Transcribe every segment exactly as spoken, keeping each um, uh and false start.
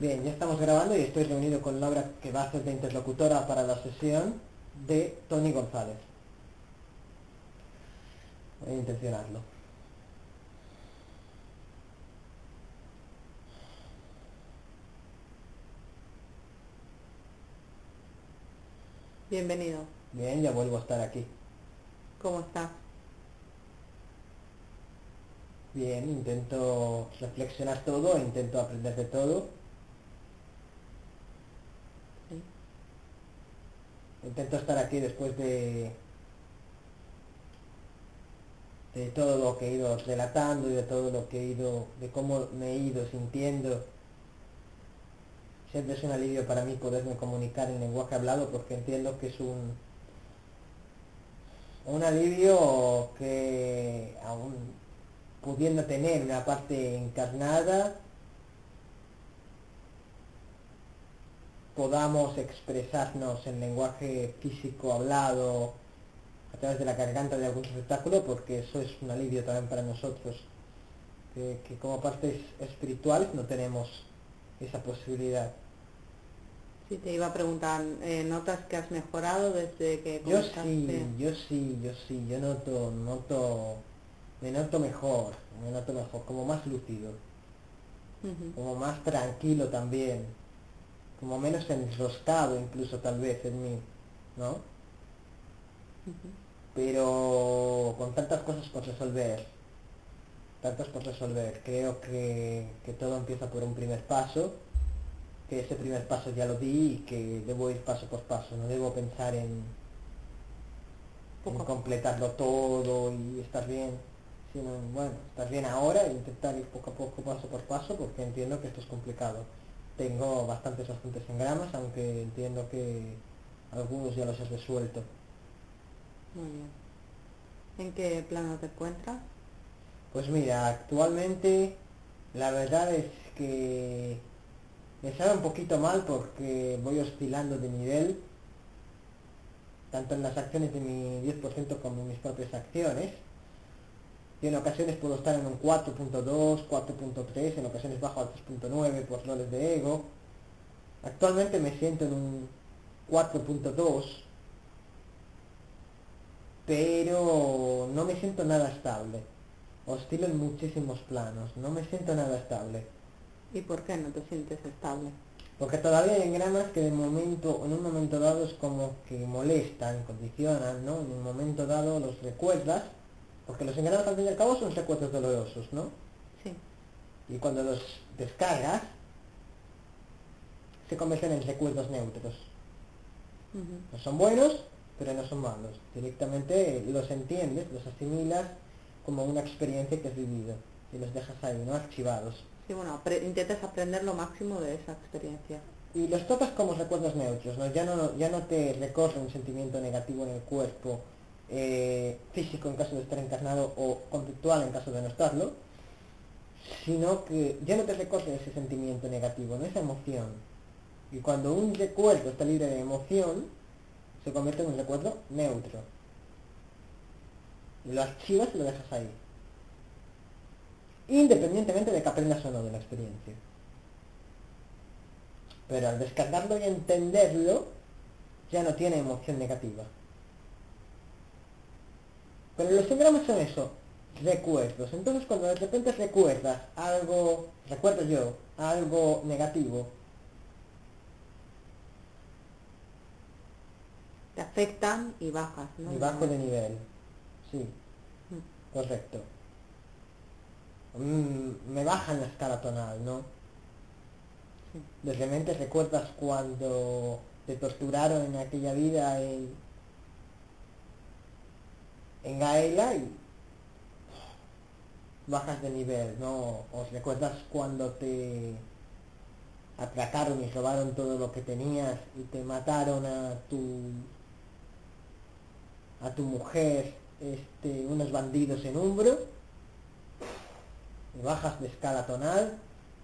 Bien, ya estamos grabando y estoy reunido con Laura, que va a ser de interlocutora para la sesión de Tony González. Voy a intencionarlo. Bienvenido. Bien, ya vuelvo a estar aquí. ¿Cómo estás? Bien, intento reflexionar todo, intento aprender de todo. Sí. Intento estar aquí después de, de todo lo que he ido relatando y de todo lo que he ido, de cómo me he ido sintiendo. Siempre es un alivio para mí poderme comunicar en lenguaje hablado, porque entiendo que es un, un alivio que aún pudiendo tener una parte encarnada, podamos expresarnos en lenguaje físico hablado a través de la garganta de algún espectáculo, porque eso es un alivio también para nosotros, que, que como partes espirituales no tenemos esa posibilidad. Sí, te iba a preguntar, eh, ¿notas que has mejorado desde que Yo comenzaste? sí, yo sí, yo sí, yo noto, noto, me noto mejor, me noto mejor, como más lúcido, Ujú. como más tranquilo también, como menos enroscado incluso tal vez en mí, ¿no? Ujú. Pero con tantas cosas por resolver, tantas por resolver, creo que, que todo empieza por un primer paso, que ese primer paso ya lo di y que debo ir paso por paso, no debo pensar en, en Poco a poco. completarlo todo y estar bien, sino en, bueno, estar bien ahora e intentar ir poco a poco, paso por paso, porque entiendo que esto es complicado. Tengo bastantes, bastantes engramas, aunque entiendo que algunos ya los he resuelto. Muy bien. ¿En qué plano te encuentras? Pues mira, actualmente la verdad es que me sabe un poquito mal porque voy oscilando de nivel, tanto en las acciones de mi diez por ciento como en mis propias acciones. Y en ocasiones puedo estar en un cuatro punto dos, cuatro punto tres, en ocasiones bajo al tres punto nueve por roles de ego. Actualmente me siento en un cuatro punto dos, pero no me siento nada estable. Oscilo en muchísimos planos, no me siento nada estable. ¿Y por qué no te sientes estable? Porque todavía hay engramas que de momento, en un momento dado es como que molestan, condicionan, ¿no? En un momento dado los recuerdas, porque los engramas al fin y al cabo son recuerdos dolorosos, ¿no? Sí. Y cuando los descargas, se convierten en recuerdos neutros. Ujú. No son buenos, pero no son malos. Directamente los entiendes, los asimilas como una experiencia que has vivido y los dejas ahí, ¿no? Archivados. Sí, bueno, apre- intentas aprender lo máximo de esa experiencia. Y los tratas como recuerdos neutros, ¿no? Ya no, ya no te recorre un sentimiento negativo en el cuerpo, eh, físico en caso de estar encarnado o conductual en caso de no estarlo, sino que ya no te recorre ese sentimiento negativo, ¿no? Esa emoción. Y cuando un recuerdo está libre de emoción, se convierte en un recuerdo neutro. Lo archivas y lo dejas ahí, independientemente de que aprendas o no de la experiencia. Pero al descargarlo y entenderlo, ya no tiene emoción negativa. Pero los engramas son eso, recuerdos. Entonces cuando de repente recuerdas algo, recuerdo yo, algo negativo, Te afectan y bajas, ¿no? y De bajo de nivel. nivel. Sí, Mm. correcto. Mm, me bajan la escala tonal, ¿no? Sí. De repente recuerdas cuando te torturaron en aquella vida en, en Gaela y bajas de nivel, ¿no? O recuerdas cuando te atracaron y robaron todo lo que tenías y te mataron a tu a tu mujer, este, unos bandidos en Umbro, y bajas de escala tonal,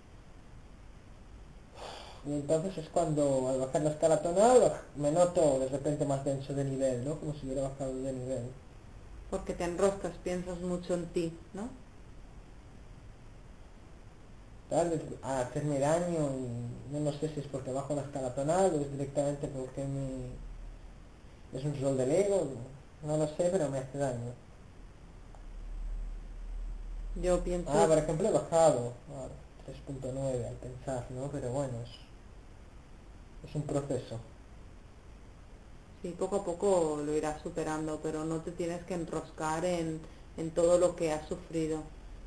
y entonces es cuando al bajar la escala tonal me noto de repente más denso de nivel, ¿no? Como si hubiera bajado de nivel. Porque te enroscas, piensas mucho en ti, ¿no? tal vez a hacerme daño y no, no sé si es porque bajo la escala tonal o es directamente porque mi, es un rol del ego, no, no lo sé, pero me hace daño. Yo pienso, Ah, por ejemplo he bajado a tres punto nueve al pensar, ¿no? Pero bueno, es, es un proceso. sí, poco a poco lo irás superando, pero no te tienes que enroscar en, en todo lo que has sufrido.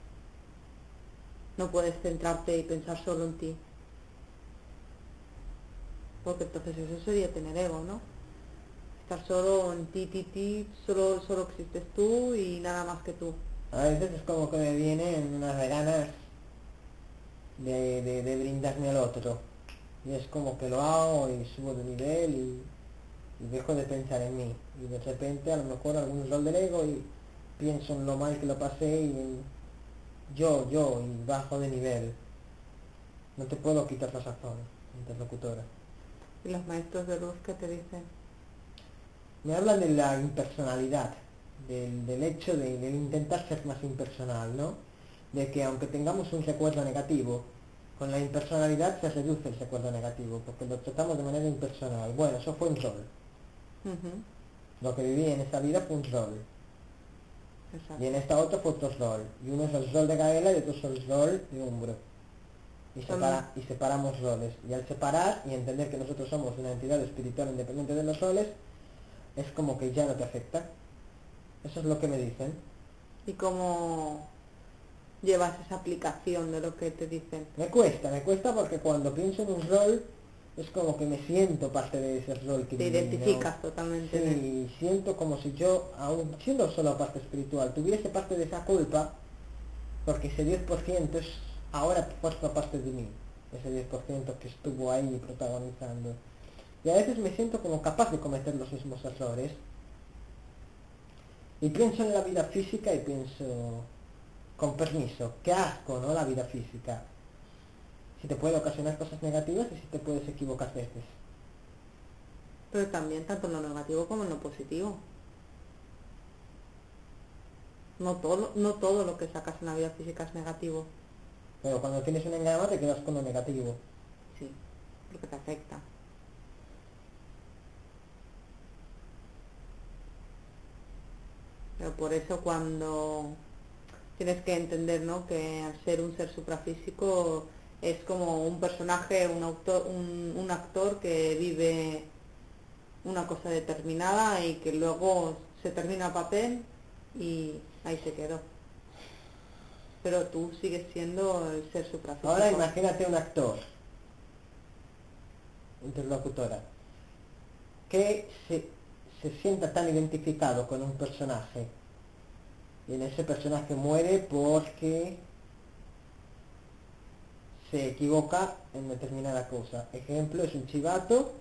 No puedes centrarte y pensar solo en ti, porque entonces eso sería tener ego, ¿no? Estar solo en ti, ti, ti, solo, solo existes tú y nada más que tú. A veces es como que me vienen unas ganas de, de, de brindarme al otro. Y es como que lo hago y subo de nivel y, y dejo de pensar en mí. Y de repente a lo mejor algún rol del ego y pienso en lo mal que lo pasé y en yo, yo, y bajo de nivel. No te puedo quitar la razón, interlocutora. Y los maestros de luz que te dicen, Me hablan de la impersonalidad, del, del hecho de, del intentar ser más impersonal, ¿no? De que aunque tengamos un recuerdo negativo, con la impersonalidad se reduce el recuerdo negativo, porque lo tratamos de manera impersonal. Bueno, eso fue un rol. ujú, Lo que viví en esta vida fue un rol. Y en exacto. esta otra fue otro rol. Y uno es el rol de Gaela y otro es el rol de Umbro. Y, Son, separa, y separamos roles. Y al separar y entender que nosotros somos una entidad espiritual independiente de los roles, es como que ya no te afecta. Eso es lo que me dicen. ¿y cómo llevas esa aplicación de lo que te dicen? Me cuesta, me cuesta porque cuando pienso en un rol, es como que me siento parte de ese rol que Te viví, ¿no? identificas totalmente en él. Sí, siento como si yo, aún siendo solo parte espiritual, tuviese parte de esa culpa, porque ese diez por ciento es ahora forma parte de mí, ese diez por ciento que estuvo ahí protagonizando. Y a veces me siento como capaz de cometer los mismos errores. Y pienso en la vida física y pienso, con permiso, qué asco, ¿no? La vida física. Si te puede ocasionar cosas negativas y si te puedes equivocar veces. Pero también tanto en lo negativo como en lo positivo. No todo, no todo lo que sacas en la vida física es negativo. Pero cuando tienes un engrama te quedas con lo negativo. Sí, porque te afecta. Pero por eso cuando tienes que entender, ¿no? Que al ser un ser suprafísico es como un personaje, un autor, un, un actor que vive una cosa determinada y que luego se termina el papel y ahí se quedó. Pero tú sigues siendo el ser suprafísico. Ahora imagínate un actor, interlocutora, que se, se sienta tan identificado con un personaje y en ese personaje muere porque se equivoca en determinada cosa. Ejemplo, es un chivato,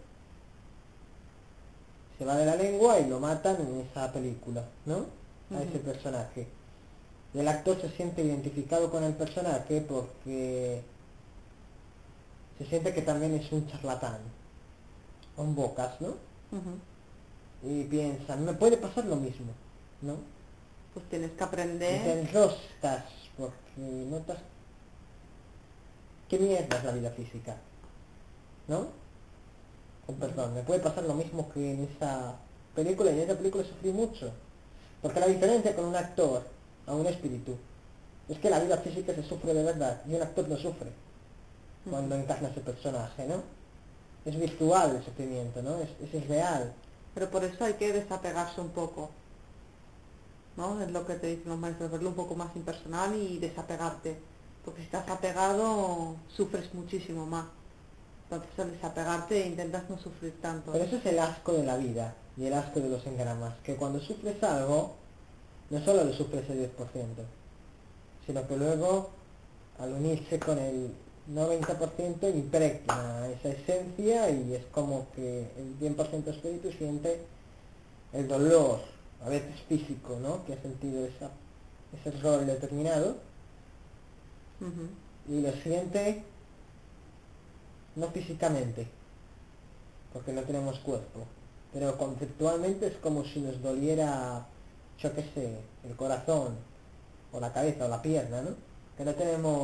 se va de la lengua y lo matan en esa película, ¿no? A Ujú. ese personaje. Y el actor se siente identificado con el personaje porque se siente que también es un charlatán, un bocas, ¿no? Ujú. Y piensa, me puede pasar lo mismo, ¿no? Pues tienes que Y te aprender. enroscas porque notas qué mierda es la vida física, ¿no? Con perdón, me puede pasar lo mismo que en esa película, y en esa película sufrí mucho. Porque la diferencia con un actor a un espíritu es que la vida física se sufre de verdad y un actor no sufre cuando Ujú. encarna ese personaje, ¿no? Es virtual el sufrimiento, ¿no? Es, es irreal. Pero por eso hay que desapegarse un poco, ¿no? Es lo que te dicen los maestros, verlo un poco más impersonal y desapegarte. Porque si estás apegado, sufres muchísimo más. Entonces al desapegarte intentas no sufrir tanto. Pero eso es el asco de la vida y el asco de los engramas, que cuando sufres algo, no solo lo sufres el diez por ciento, sino que luego, al unirse con el noventa por ciento, impregna esa esencia y es como que el cien por ciento espíritu siente el dolor, a veces físico, ¿no? Que ha sentido esa, ese rol determinado Ujú. y lo siente no físicamente, porque no tenemos cuerpo, pero conceptualmente es como si nos doliera, yo qué sé, el corazón, o la cabeza, o la pierna, ¿no? Que no tenemos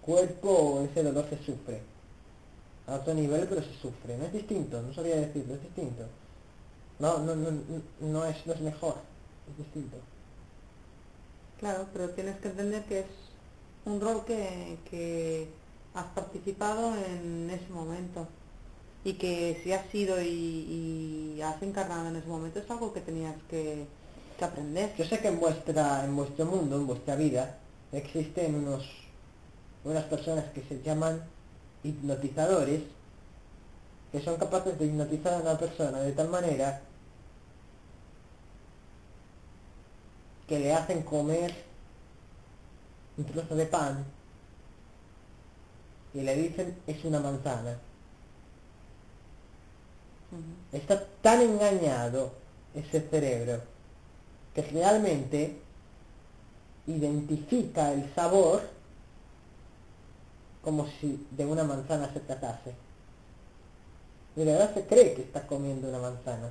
cuerpo ese dolor se sufre. A otro nivel, pero se sufre. No es distinto, no sabría decirlo, es distinto. No, no, no, no, no es, no es mejor, es distinto. Claro, pero tienes que entender que es un rol que, que has participado en ese momento y que si has sido y, y has encarnado en ese momento es algo que tenías que, que aprender. Yo sé que en vuestra, en vuestro mundo, en vuestra vida, existen unos, unas personas que se llaman hipnotizadores, que son capaces de hipnotizar a una persona de tal manera que le hacen comer un trozo de pan y le dicen es una manzana. Ujú. Está tan engañado ese cerebro que realmente identifica el sabor como si de una manzana se tratase. Y de verdad se cree que está comiendo una manzana.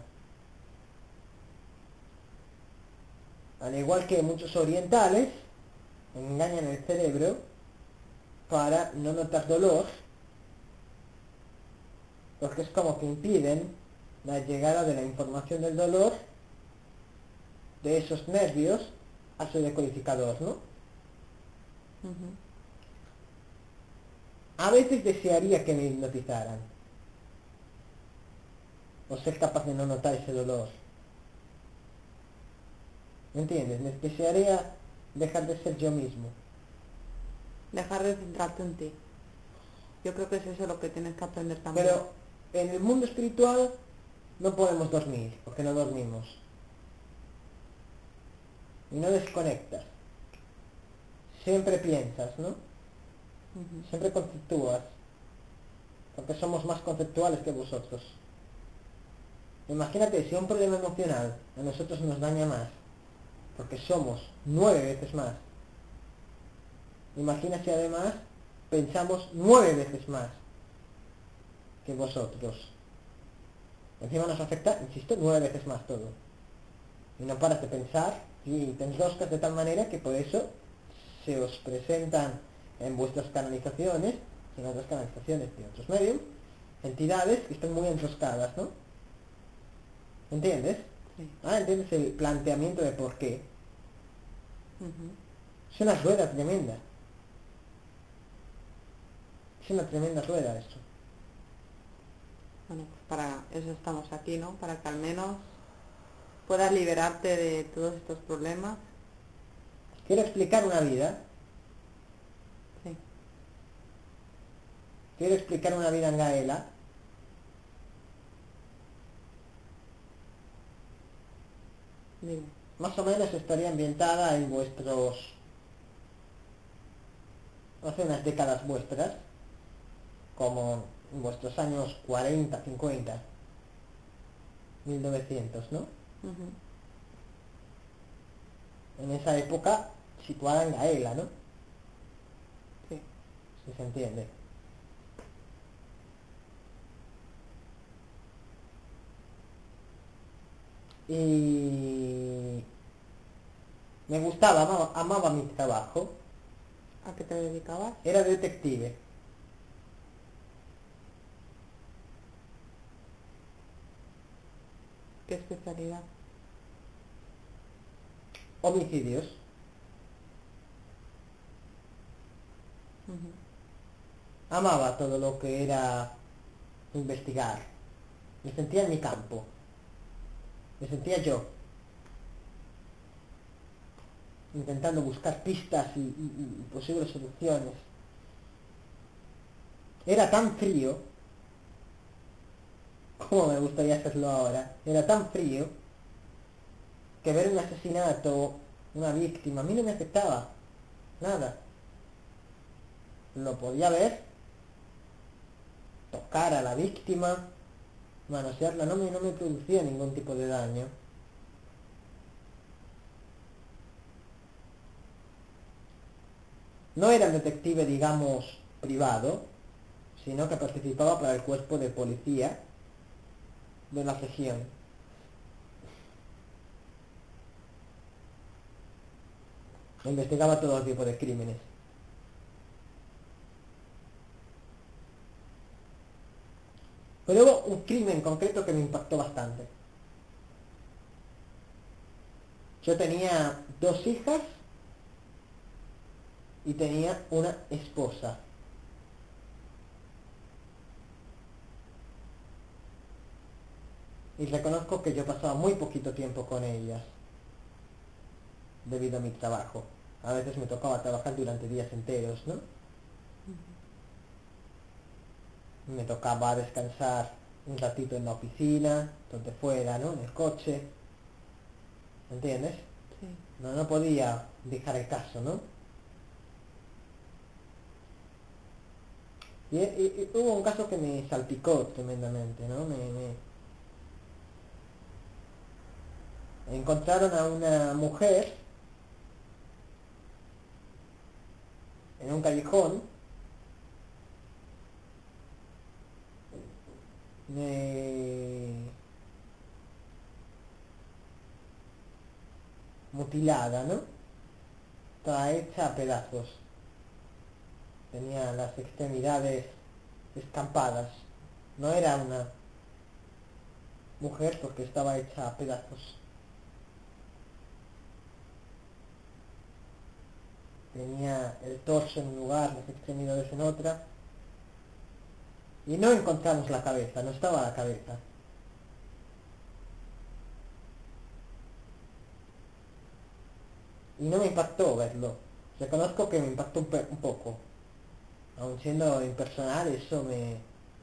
Al igual que muchos orientales engañan el cerebro para no notar dolor, porque es como que impiden la llegada de la información del dolor de esos nervios a su decodificador, ¿no? Ujú. A veces desearía que me hipnotizaran, o ser capaz de no notar ese dolor. ¿Me entiendes? Me desearía dejar de ser yo mismo. Dejar de centrarte en ti. Yo creo que es eso lo que tienes que aprender también. Pero en el mundo espiritual no podemos dormir, porque no dormimos. Y no desconectas. Siempre piensas, ¿no? Ujú. Siempre conceptúas. Porque somos más conceptuales que vosotros. Imagínate, si un problema emocional a nosotros nos daña más, porque somos nueve veces más. Imagina si además pensamos nueve veces más que vosotros. Encima nos afecta, insisto, nueve veces más todo. Y no paras de pensar y te enroscas de tal manera que por eso se os presentan en vuestras canalizaciones, en otras canalizaciones de otros medios, entidades que están muy enroscadas, ¿no? ¿Entiendes? Sí. Ah, ¿entiendes el planteamiento de por qué? Ujú. Es una rueda tremenda. Es una tremenda rueda eso. Bueno, pues para eso estamos aquí, ¿no? Para que al menos puedas liberarte de todos estos problemas. Quiero explicar una vida. Sí. Quiero explicar una vida en Gaela. Dime. Más o menos estaría ambientada en vuestros... hace unas décadas vuestras, como en vuestros años cuarenta, cincuenta, mil novecientos, ¿no? Ujú. En esa época situada en Gaela, ¿no? Sí. Si se entiende. Y me gustaba, amaba, amaba mi trabajo. ¿A qué te dedicabas? Era detective. ¿Qué especialidad? Homicidios. Ujú. Amaba todo lo que era investigar. Me sentía en mi campo. Me sentía yo. Intentando buscar pistas y, y- y posibles soluciones. Era tan frío, como me gustaría hacerlo ahora, era tan frío que ver un asesinato, una víctima, a mí no me afectaba. Nada. Lo podía ver, tocar a la víctima, manosearla, no me, no me producía ningún tipo de daño. No era un detective, digamos, privado, sino que participaba para el cuerpo de policía de la región. Investigaba todo tipo de crímenes. Pero hubo un crimen concreto que me impactó bastante. Yo tenía dos hijas y tenía una esposa. Y reconozco que yo pasaba muy poquito tiempo con ellas, debido a mi trabajo. A veces me tocaba trabajar durante días enteros, ¿no? Me tocaba descansar un ratito en la oficina, donde fuera, ¿no? En el coche. ¿Entiendes? Sí. No, no podía dejar el caso, ¿no? Y, y- y hubo un caso que me salpicó tremendamente, ¿no? Me, me- encontraron a una mujer en un callejón, eh, mutilada, ¿no? Toda hecha a pedazos. Tenía las extremidades escampadas. No era una mujer porque estaba hecha a pedazos. Tenía el torso en un lugar, las extremidades en otra. Y no encontramos la cabeza, no estaba la cabeza. Y no me impactó verlo. Reconozco que me impactó un, pe- un poco. Aun siendo impersonal, eso me,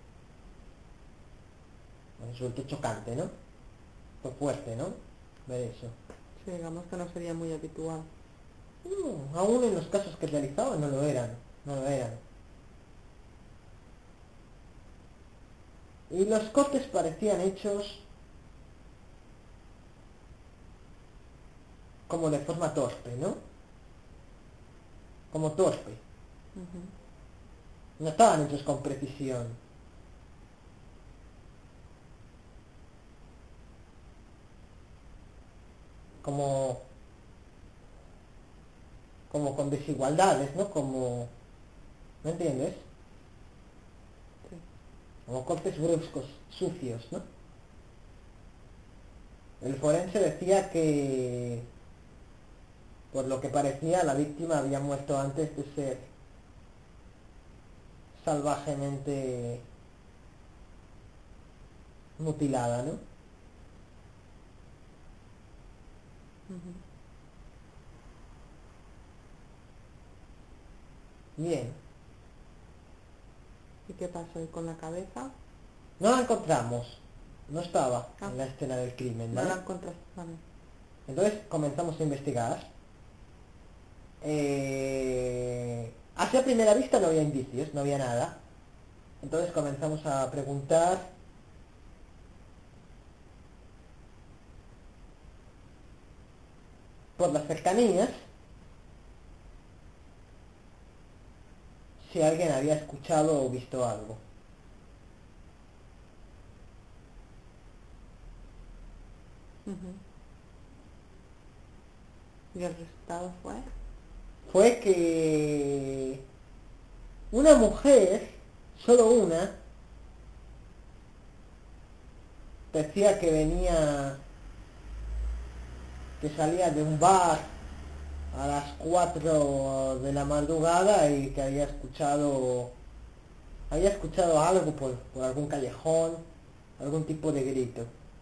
me resultó chocante, ¿no? Fue fuerte, ¿no? Ver eso. Sí, digamos que no sería muy habitual. No, aún en los casos que realizaba no lo eran, no lo eran. Y los cortes parecían hechos como de forma torpe, ¿no? Como torpe. Ujú. No estaban hechos con precisión. Como, como con desigualdades, ¿no? Como, ¿me entiendes? Sí. Como cortes bruscos, sucios, ¿no? El forense decía que, por lo que parecía, la víctima había muerto antes de ser salvajemente mutilada, ¿no? Ujú. Bien. ¿Y qué pasó? ¿Y con la cabeza? No la encontramos. No estaba Ah, en la escena del crimen, no ¿vale? la encontraste. Vale. Entonces comenzamos a investigar. Eh... Hacia primera vista no había indicios, no había nada. Entonces comenzamos a preguntar por las cercanías si alguien había escuchado o visto algo. Ujú. ¿Y el resultado fue? Fue que una mujer, solo una, decía que venía, que salía de un bar a las cuatro de la madrugada y que había escuchado, había escuchado algo por, por algún callejón, algún tipo de grito.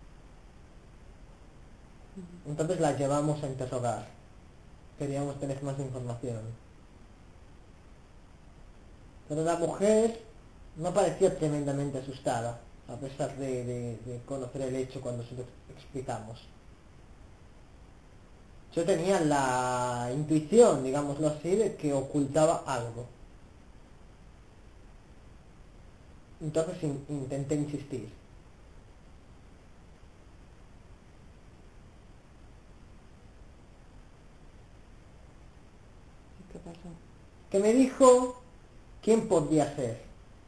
Ujú. Entonces la llevamos a interrogar. Queríamos tener más información. Pero la mujer no parecía tremendamente asustada, a pesar de, de- de conocer el hecho cuando se lo explicamos. Yo tenía la intuición, digámoslo así, de que ocultaba algo. Entonces in- intenté insistir. ¿Y qué pasó? Que me dijo quién podía ser.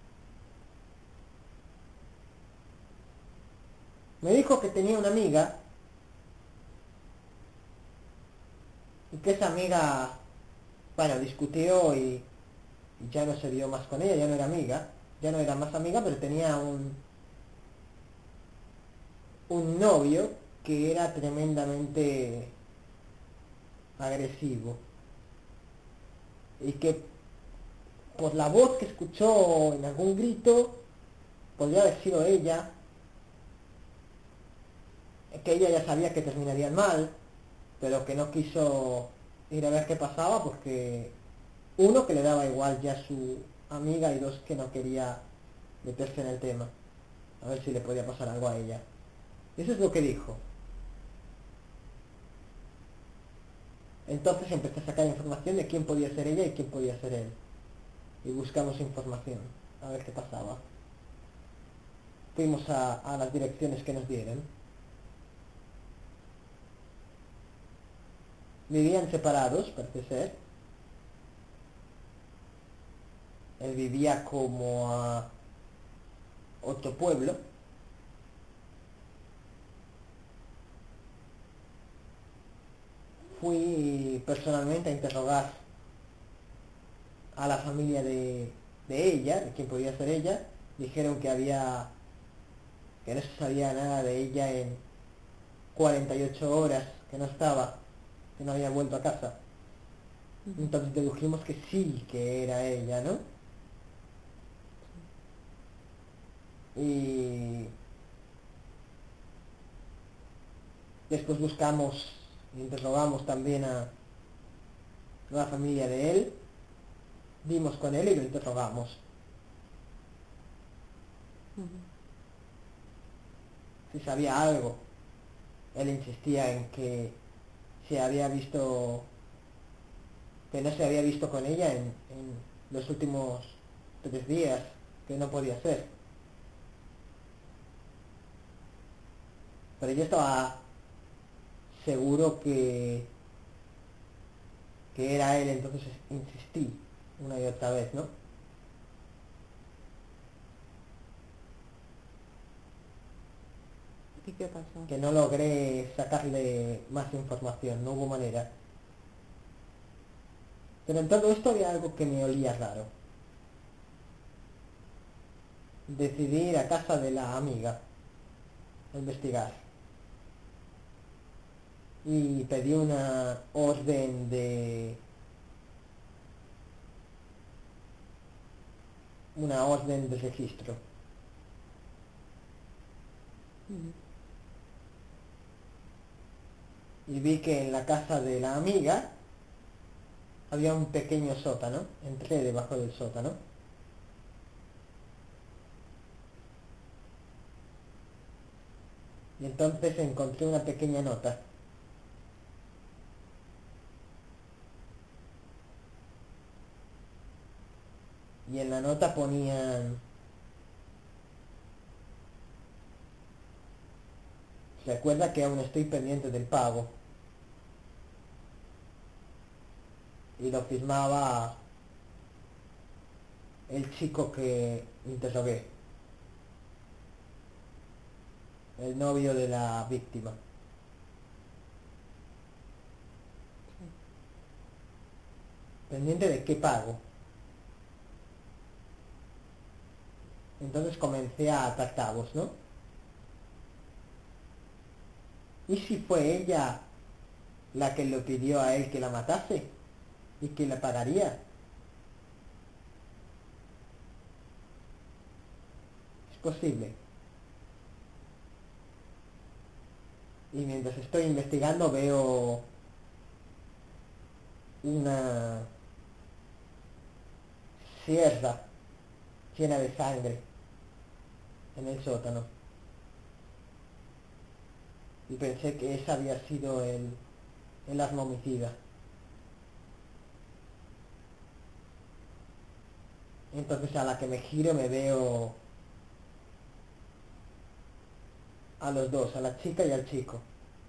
Me dijo que tenía una amiga y que esa amiga, bueno, discutió y, y ya no se vio más con ella, ya no era amiga, ya no era más amiga, pero tenía un, un novio que era tremendamente agresivo y que por la voz que escuchó en algún grito podría haber sido ella, que ella ya sabía que terminarían mal, pero que no quiso ir a ver qué pasaba porque uno, que le daba igual ya su amiga, y dos, que no quería meterse en el tema, a ver si le podía pasar algo a ella. Eso es lo que dijo. Entonces empecé a sacar información de quién podía ser ella y quién podía ser él. Y buscamos información, a ver qué pasaba. Fuimos a, a las direcciones que nos dieron. Vivían separados, parece ser. Él vivía como a otro pueblo. Fui personalmente a interrogar a la familia de, de ella, de quién podía ser ella. Dijeron que había, que no se sabía nada de ella en cuarenta y ocho horas, que no estaba, que no había vuelto a casa. Ujú. Entonces dedujimos que sí, que era ella, ¿no? Y después buscamos, interrogamos también a la familia de él, dimos con él y lo interrogamos. Ujú. Si sabía algo. Él insistía en que se había visto, que no se había visto con ella en, en los últimos tres días, que no podía ser. Pero yo estaba seguro que, que era él, entonces insistí una y otra vez, ¿no? ¿Y qué pasó? Que no logré sacarle más información, no hubo manera. Pero en todo esto había algo que me olía raro. Decidí ir a casa de la amiga a investigar. Y pedí una orden de... una orden de registro. Ujú. Y vi que en la casa de la amiga había un pequeño sótano. Entré debajo del sótano. Y entonces encontré una pequeña nota. Y en la nota ponían: recuerda que aún estoy pendiente del pago. Y lo firmaba el chico que interrogué, el novio de la víctima. ¿Pendiente de qué pago? Entonces comencé a atar cabos, ¿no? ¿Y si fue ella la que le pidió a él que la matase? ¿Y que la pagaría? Es posible. Y mientras estoy investigando veo una sierra llena de sangre en el sótano. Y pensé que ese había sido el, el arma homicida. Entonces a la que me giro me veo a los dos, a la chica y al chico.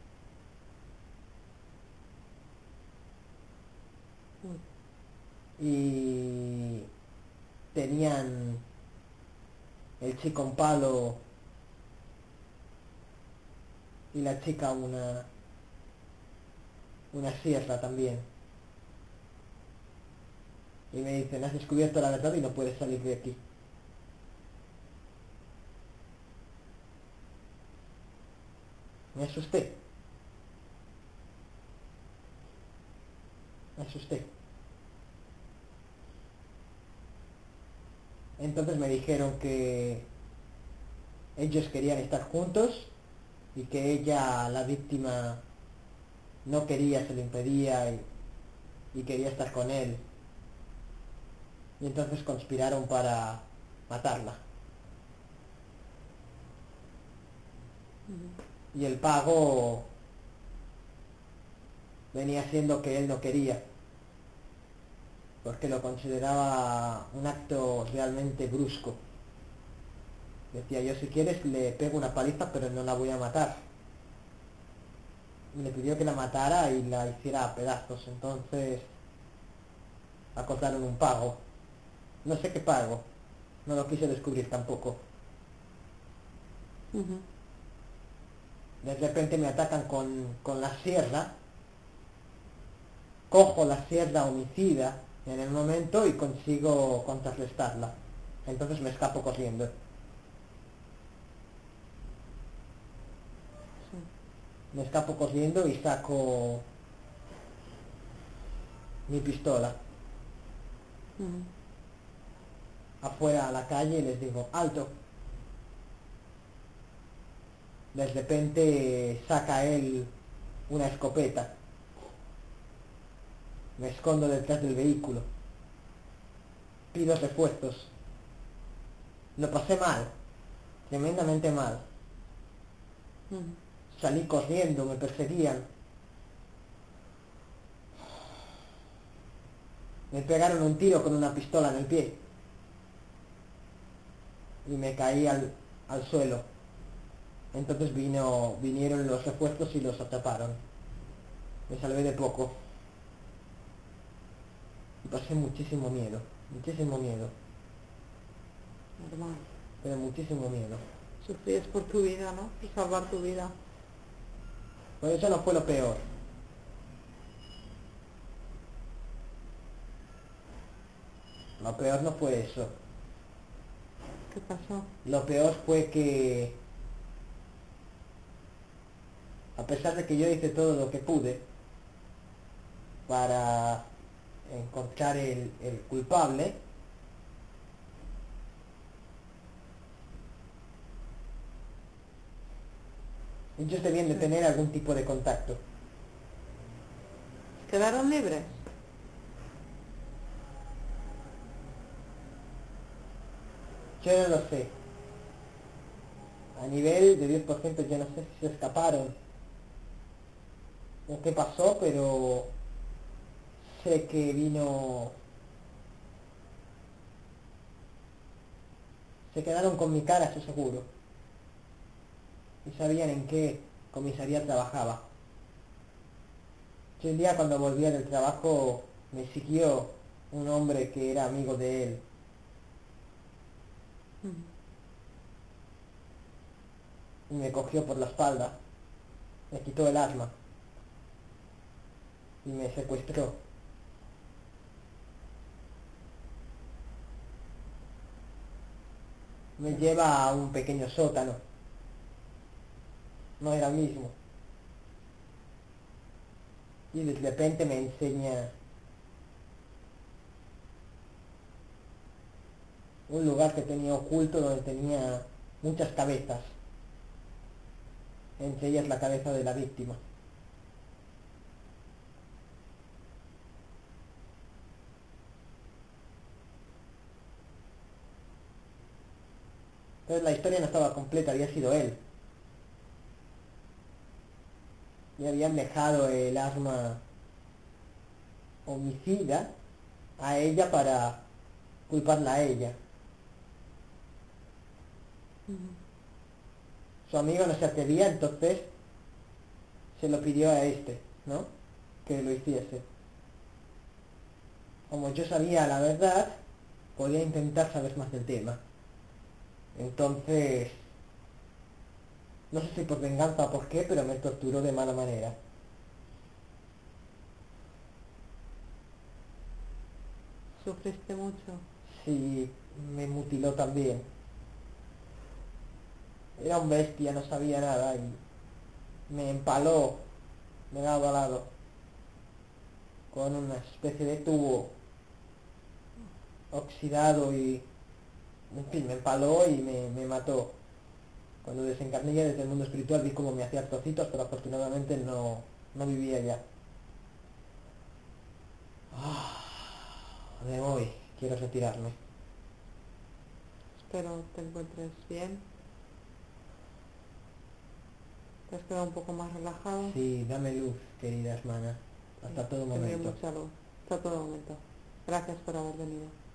Uy. Y tenían el chico un palo y la chica una, una sierra también. Y me dicen: has descubierto la verdad y no puedes salir de aquí. Me asusté. Me asusté. Entonces me dijeron que ellos querían estar juntos y que ella, la víctima, no quería, se lo impedía y, y quería estar con él. Y entonces conspiraron para matarla. Ujú. Y el pago venía siendo que él no quería, porque lo consideraba un acto realmente brusco. Decía, yo si quieres le pego una paliza, pero no la voy a matar. Y le pidió que la matara y la hiciera a pedazos. Entonces acordaron un pago. No sé qué pago. No lo quise descubrir tampoco. Ujú. De repente me atacan con, con la sierra. Cojo la sierra homicida en el momento y consigo contrarrestarla. Entonces me escapo corriendo. Sí. Me escapo corriendo y saco mi pistola Ujú. afuera a la calle y les digo, alto. De repente saca él una escopeta. Me escondo detrás del vehículo. Pido refuerzos. Lo pasé mal, tremendamente mal. Ujú. Salí corriendo, me perseguían. Me pegaron un tiro con una pistola en el pie. Y me caí al, al suelo. Entonces vino, vinieron los refuerzos y los atraparon. Me salvé de poco. Y pasé muchísimo miedo, muchísimo miedo, Normal. pero muchísimo miedo. Sufrías por tu vida, ¿no? Por salvar tu vida. Pero eso no fue lo peor. Lo peor no fue eso. ¿Qué pasó? Lo peor fue que, a pesar de que yo hice todo lo que pude para encontrar el, el culpable, ellos debían de Sí. tener algún tipo de contacto. ¿Quedaron libres? Yo no lo sé. A nivel de diez por ciento yo no sé si se escaparon o qué pasó, pero sé que vino... Se quedaron con mi cara, eso seguro. Y sabían en qué comisaría trabajaba. Y un día cuando volvía del trabajo me siguió un hombre que era amigo de él. Ujú. Y me cogió por la espalda, me quitó el arma y me secuestró. Me lleva a un pequeño sótano. No era el mismo. Y de repente me enseña un lugar que tenía oculto donde tenía muchas cabezas. Entre ellas la cabeza de la víctima. Entonces la historia no estaba completa, había sido él. Y habían dejado el arma homicida a ella para culparla a ella. Ujú. Su amigo no se atrevía, entonces se lo pidió a este, ¿no? Que lo hiciese. Como yo sabía la verdad, podía intentar saber más del tema. Entonces, no sé si por venganza o por qué, pero me torturó de mala manera. ¿Sufriste mucho? Sí, me mutiló también. Era un bestia, no sabía nada y me empaló de lado a lado con una especie de tubo oxidado y, en fin, me empaló y me, me mató. Cuando desencarné ya desde el mundo espiritual vi cómo me hacía trocitos, pero afortunadamente no, no vivía ya. Ah, me voy, quiero retirarme. Espero te encuentres bien. ¿Te has quedado un poco más relajado? Sí, dame luz, querida hermana. Hasta todo Te envío momento. mucha luz. Hasta todo momento. Gracias por haber venido.